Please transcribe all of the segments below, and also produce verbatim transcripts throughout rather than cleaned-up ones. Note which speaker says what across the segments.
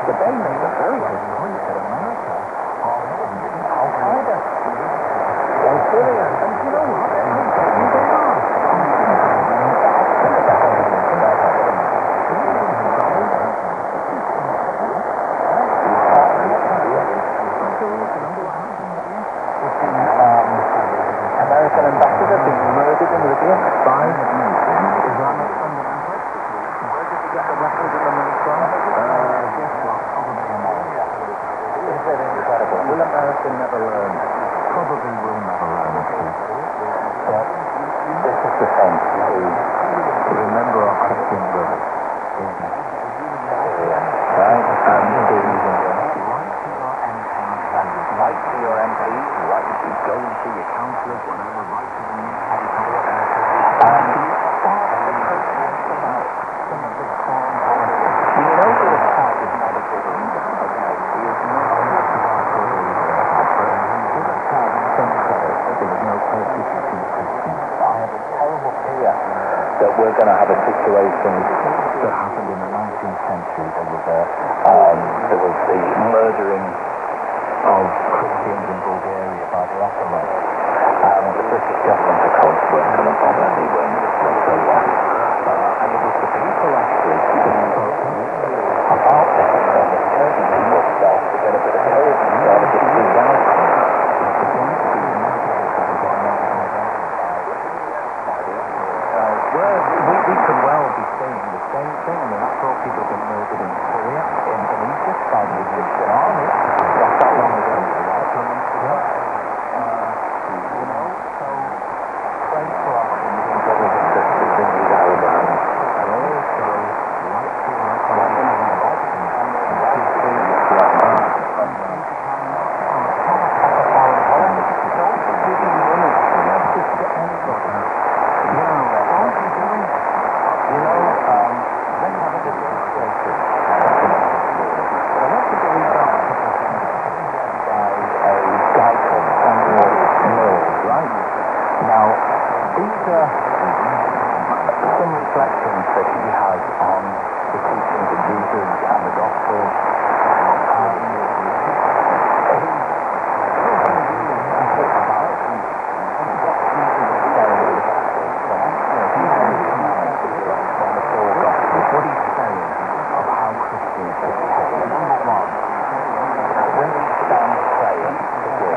Speaker 1: But they made a very good point that America are funding Al-Qaeda. Well, Syria, and you know what? They are. American ambassador being murdered in Libya by Islamic fundamentalists. Where did you get the weapons and the money from? Uh, guess what? Probably America. Is it incredible? Will America never learn? Probably will never learn. But this is the thing to remember our Christian brothers in Syria, right? And to write to your M Ps, write to go and see your councillors, whatever, write to them, and start the protest about some of this foreign policy. You know that a fight is not a good thing, okay? He is not a good thing. This crowd thinks that there is no persecution of Christians. I have a terrible fear that we're going to have a situation that happened in the nineteenth century. There was a, um, there was the murdering of Christians in Bulgaria by the Ottomans. Um, the British government, of course, weren't going to bother. They weren't whatsoever. Uh, and it was the people actually who spoke about this and the Kurds people started to get a bit of courage and started to speak out. Well, we, we could well be saying the same thing. I mean, that's all people have been murdered in Syria, in Egypt, by the Egyptian army. Not that long ago. Yeah. Uh, you know, so pray for our Indian brothers and sisters in these Arab lands. And also, like to our colleagues in Boston, and to see foreign politics. Don't give them money. Don't just get anybody. You know, all you doing, you know, um, then have a demonstration. I want to believe that by a guy called Samuel Mills, right? Now, these are some reflections that he has on the teachings of Jesus and the gospel. Um, What he's saying of how Christians should behave. Number one, when we stand praying, forgive.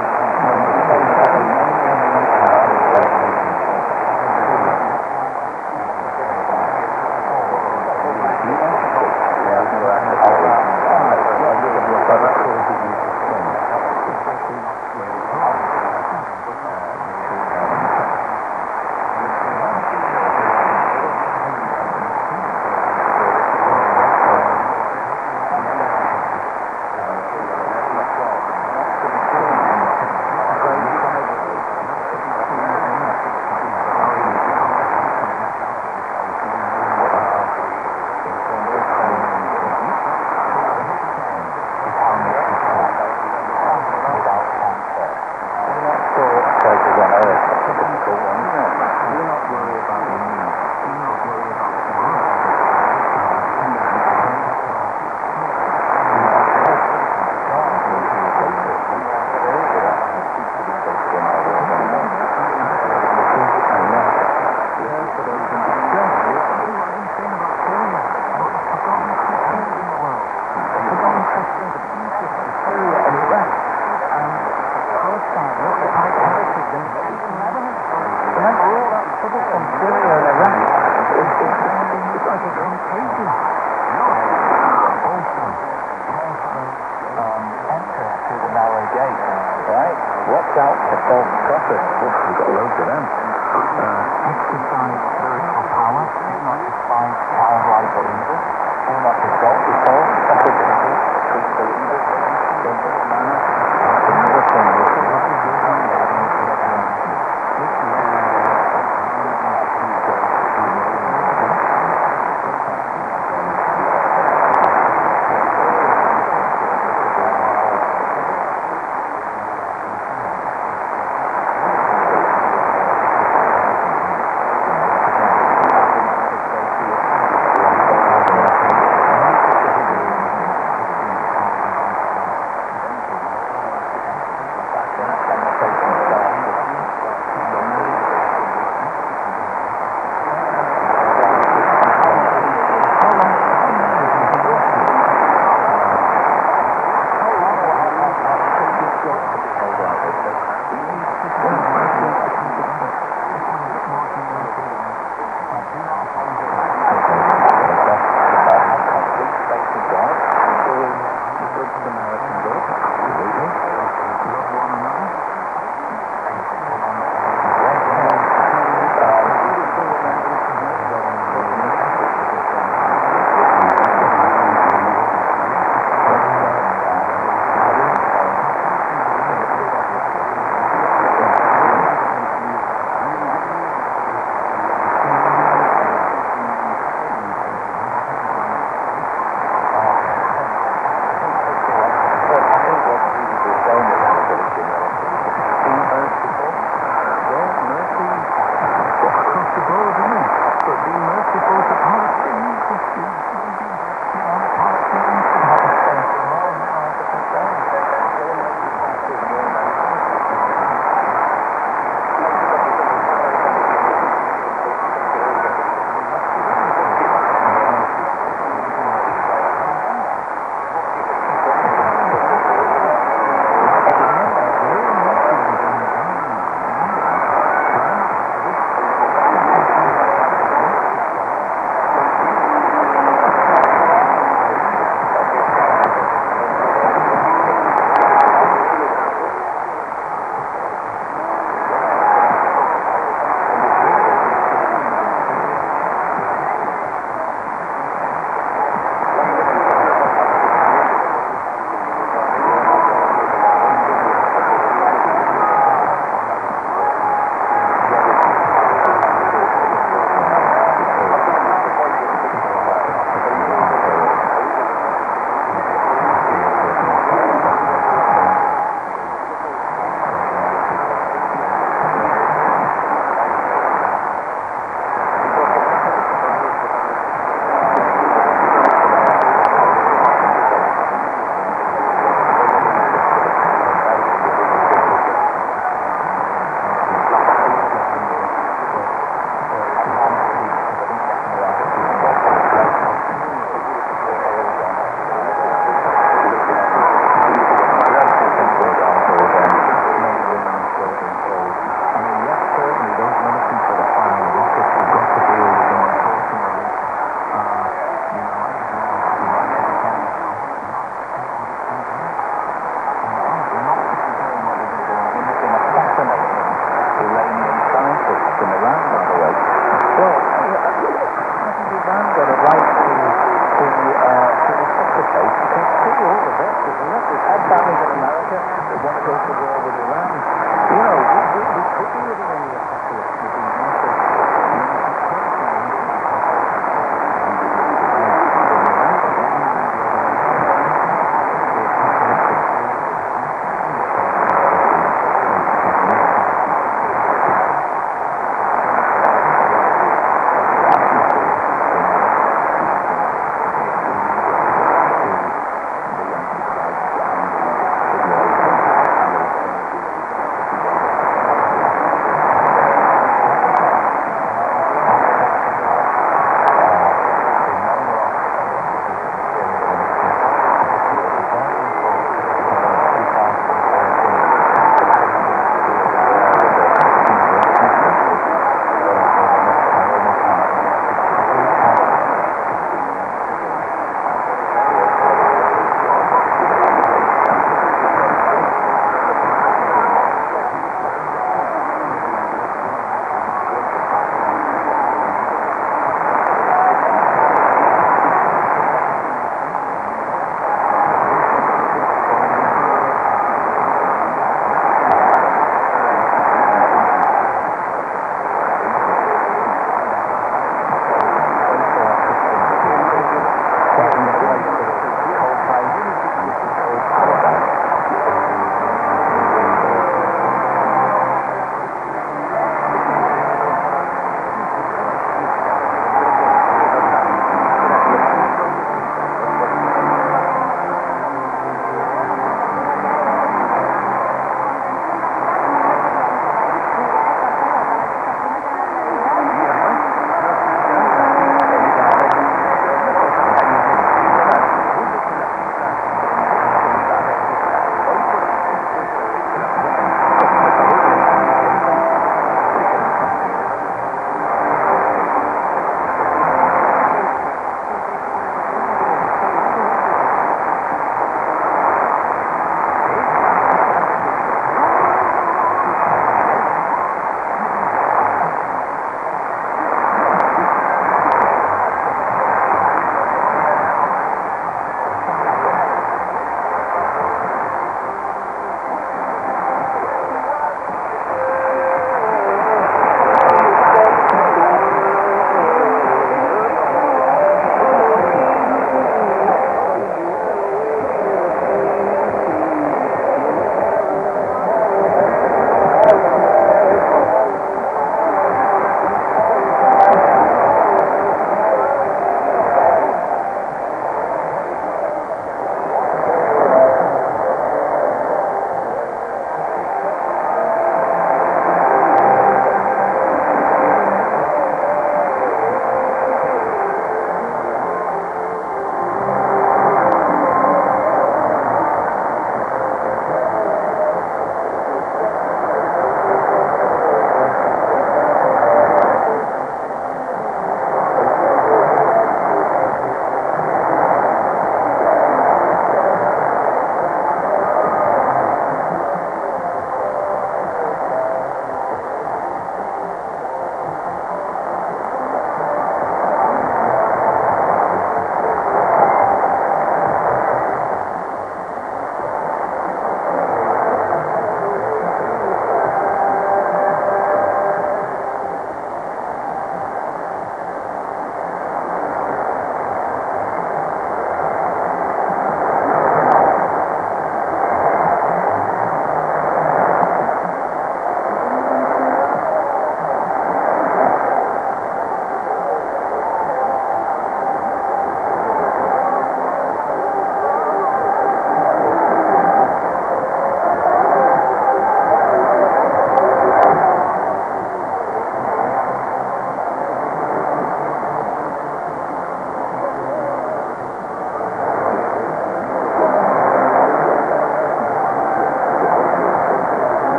Speaker 1: Watch out for false prophets. We've got loads of them. Uh, exercise spiritual power. Do not despise childlike believers. Do not exalt yourselves. Treat believers in this manner. That's another thing. best, isn't it? We've had families in America that want to go to war with Iran. You know, we, we, we could be living in the apocalypse with these massive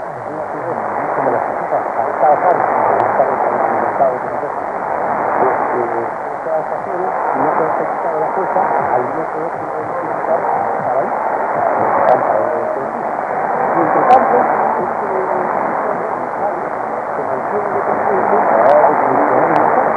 Speaker 2: como las visitas a Estados Unidos, a Estados Unidos, todas las estaciones, y no puede ser quitado la fuerza, al no poder identificar para ahí, y entre tanto, este se mantiene de conciencia al funcionar en la zona.